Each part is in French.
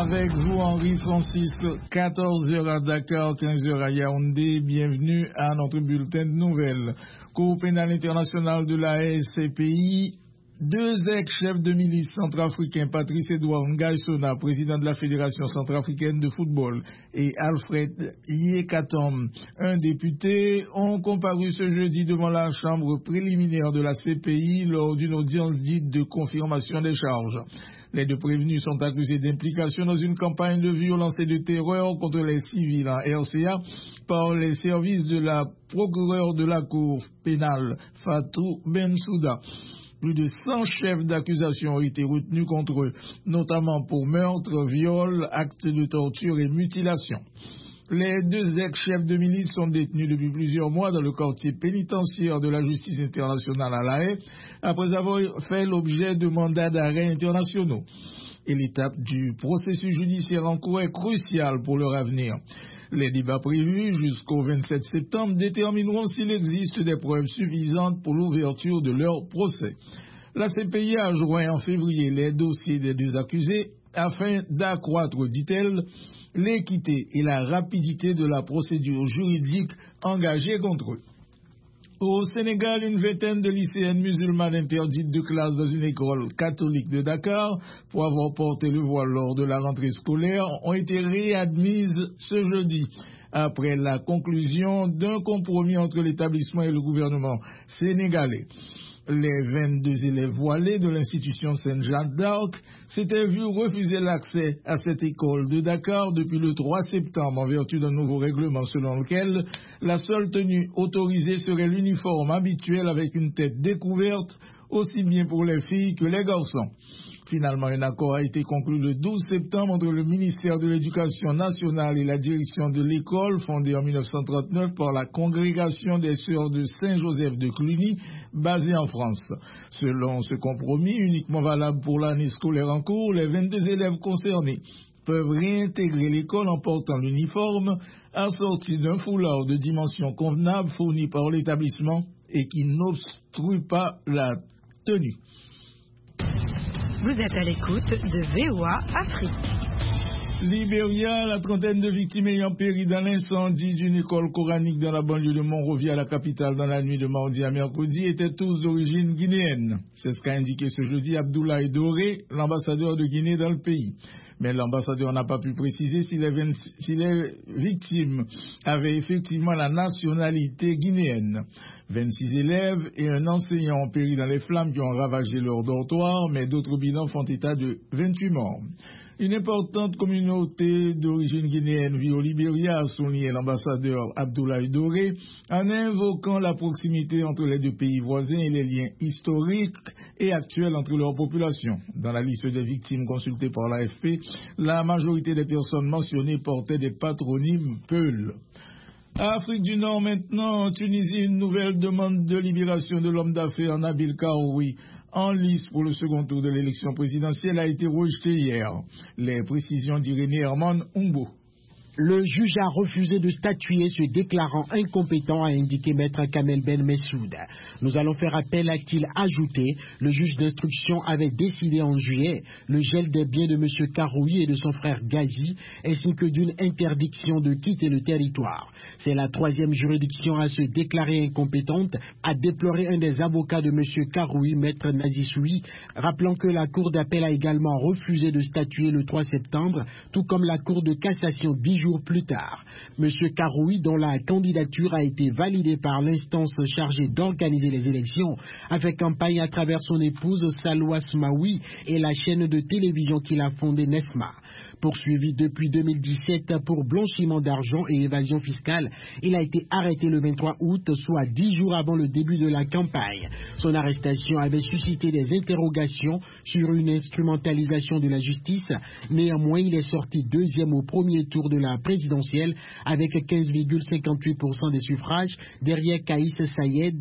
Avec vous, Henri Francisque, 14h à Dakar, 15h à Yaoundé. Bienvenue à notre bulletin de nouvelles. Cour pénale internationale de la CPI, deux ex-chefs de milice centrafricains, Patrice Edouard Ngaïsona, président de la Fédération centrafricaine de football, et Alfred Yekatom, un député, ont comparu ce jeudi devant la chambre préliminaire de la CPI lors d'une audience dite de confirmation des charges. Les deux prévenus sont accusés d'implication dans une campagne de violence et de terreur contre les civils en RCA par les services de la procureure de la Cour pénale, Fatou Bensouda. Plus de 100 chefs d'accusation ont été retenus contre eux, notamment pour meurtre, viol, actes de torture et mutilation. Les deux ex-chefs de milice sont détenus depuis plusieurs mois dans le quartier pénitentiaire de la justice internationale à La Haye, après avoir fait l'objet de mandats d'arrêt internationaux. Et l'étape du processus judiciaire en cours est cruciale pour leur avenir. Les débats prévus jusqu'au 27 septembre détermineront s'il existe des preuves suffisantes pour l'ouverture de leur procès. La CPI a joint en février les dossiers des deux accusés afin d'accroître, dit-elle, l'équité et la rapidité de la procédure juridique engagée contre eux. Au Sénégal, une vingtaine de lycéennes musulmanes interdites de classe dans une école catholique de Dakar pour avoir porté le voile lors de la rentrée scolaire ont été réadmises ce jeudi, après la conclusion d'un compromis entre l'établissement et le gouvernement sénégalais. Les 22 élèves voilés de l'institution Sainte-Jeanne d'Arc s'étaient vus refuser l'accès à cette école de Dakar depuis le 3 septembre en vertu d'un nouveau règlement selon lequel la seule tenue autorisée serait l'uniforme habituel avec une tête découverte aussi bien pour les filles que les garçons. Finalement, un accord a été conclu le 12 septembre entre le ministère de l'Éducation nationale et la direction de l'école fondée en 1939 par la congrégation des Sœurs de Saint-Joseph de Cluny, basée en France. Selon ce compromis, uniquement valable pour l'année scolaire en cours, les 22 élèves concernés peuvent réintégrer l'école en portant l'uniforme assorti d'un foulard de dimension convenable fourni par l'établissement et qui n'obstrue pas la tenue. Vous êtes à l'écoute de VOA Afrique. Libéria, la trentaine de victimes ayant péri dans l'incendie d'une école coranique dans la banlieue de Monrovia, la capitale, dans la nuit de mardi à mercredi, étaient tous d'origine guinéenne. C'est ce qu'a indiqué ce jeudi Abdoulaye Doré, l'ambassadeur de Guinée dans le pays. Mais l'ambassadeur n'a pas pu préciser si les victimes avaient effectivement la nationalité guinéenne. 26 élèves et un enseignant ont péri dans les flammes qui ont ravagé leur dortoir, mais d'autres bilans font état de 28 morts. Une importante communauté d'origine guinéenne vit au Libéria, a souligné l'ambassadeur Abdoulaye Doré, en invoquant la proximité entre les deux pays voisins et les liens historiques et actuels entre leurs populations. Dans la liste des victimes consultées par l'AFP, la majorité des personnes mentionnées portaient des patronymes Peul. Afrique du Nord maintenant, en Tunisie, une nouvelle demande de libération de l'homme d'affaires Nabil Karoui en lice pour le second tour de l'élection présidentielle a été rejetée hier. Les précisions d'Irénée Herman Umbo. Le juge a refusé de statuer, se déclarant incompétent, a indiqué maître Kamel Ben Messoud. Nous allons faire appel, a-t-il ajouté. Le juge d'instruction avait décidé en juillet le gel des biens de M. Karoui et de son frère Gazi, ainsi que d'une interdiction de quitter le territoire. C'est la troisième juridiction à se déclarer incompétente, a déploré un des avocats de M. Karoui, maître Nazissoui, rappelant que la cour d'appel a également refusé de statuer le 3 septembre, tout comme la cour de cassation 10 jours plus tard. M. Karoui, dont la candidature a été validée par l'instance chargée d'organiser les élections, a fait campagne à travers son épouse Salwa Smaoui et la chaîne de télévision qu'il a fondée Nesma. Poursuivi depuis 2017 pour blanchiment d'argent et évasion fiscale, il a été arrêté le 23 août, soit 10 jours avant le début de la campagne. Son arrestation avait suscité des interrogations sur une instrumentalisation de la justice. Néanmoins, il est sorti deuxième au premier tour de la présidentielle avec 15,58% des suffrages, derrière Kaïs Sayed,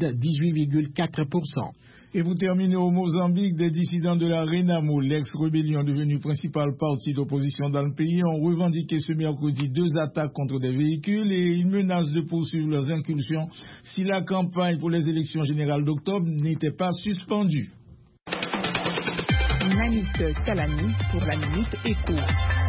18,4%. Et vous terminez au Mozambique, des dissidents de la Renamo, l'ex-rébellion devenue principal parti d'opposition dans le pays, ont revendiqué ce mercredi 2 attaques contre des véhicules et ils menacent de poursuivre leurs incursions si la campagne pour les élections générales d'octobre n'était pas suspendue. Nanit Salami pour la Minute Éco.